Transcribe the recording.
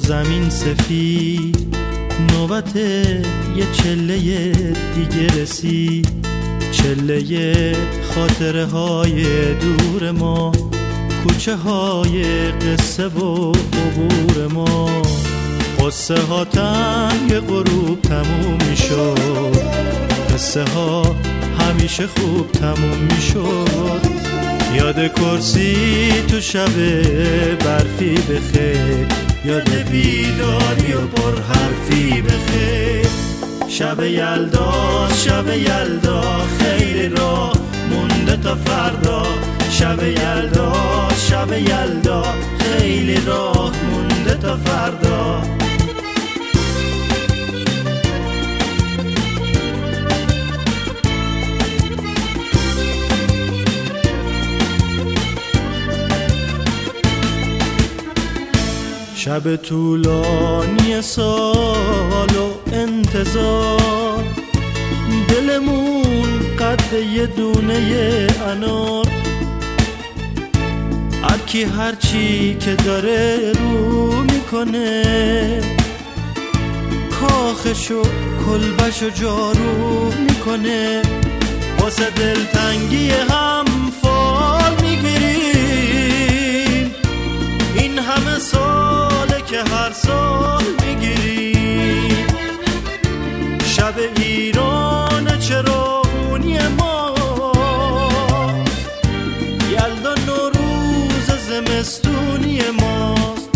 زمین سفید، نوبت یه چله دیگه رسید. چله خاطره های دور ما، کوچه های قصه و عبور ما. قصه ها تنگ غروب تموم میشد، قصه ها همیشه خوب تموم میشد. یاد کرسی تو شب برفی بخیر، یاد بیداری و پر حرفی بخیر. شب یلدا، شب یلدا، خیلی راه مونده تا فردا. شب یلدا، شب یلدا، خیلی راه مونده تا فردا. شب طولانی سال و انتظار، دلمون قد یه دونه انار. هرکی هرچی که داره رو میکنه، کاخشو کلبشو جارو میکنه. واسه دلتنگی هم فال میگیریم، این همه ساله که هر سال میگیریم. شب ایران چراغونی ماست، یلدا نوروز زمستونی ماست.